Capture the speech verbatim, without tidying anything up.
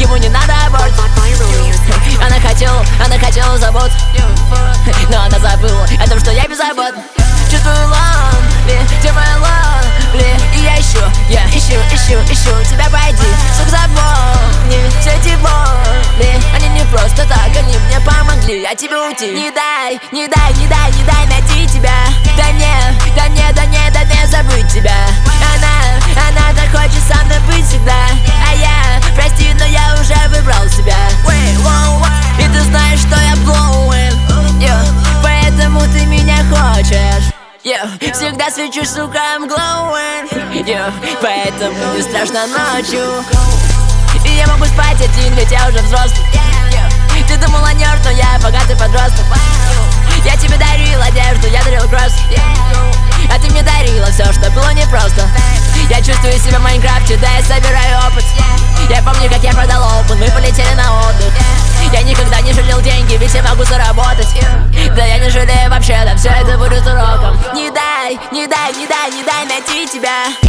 ему не надо аборт. Она хотела, она хотела забот, но она забыла о том, что я беззаботный. Чувствую lonely, ты моя lonely. И я ищу, я ищу, ищу, ищу тебя, пойди, сук, запомни все эти боли. Они не просто так, они мне помогли от тебя уйти. Не дай, не дай, не дай, не дай найти тебя. Да не, да не, да не, да не забыть тебя. Она, она так хочет со мной быть всегда. А я, прости, но я уже выбрал себя. И ты знаешь, что я blowing, yeah. Поэтому ты меня хочешь, yeah. Всегда свечусь, сука, I'm glowing, yeah. Поэтому не страшно ночью. И я могу спать один, ведь я уже взрослый, yeah. Ты думала нерд, но я богатый подросток. Я тебе дарил одежду, я дарил кросс, yeah. А ты мне дарила все, что было непросто. Я чувствую себя в Майнкрафте, да я собираю опыт. Я помню, как я продал опыт, мы полетели на отдых. Я никогда не жалел деньги, ведь я могу заработать. Да я не жалею вообще, да все это будет уроком. Не дай, не дай, не дай, не дай найти тебя.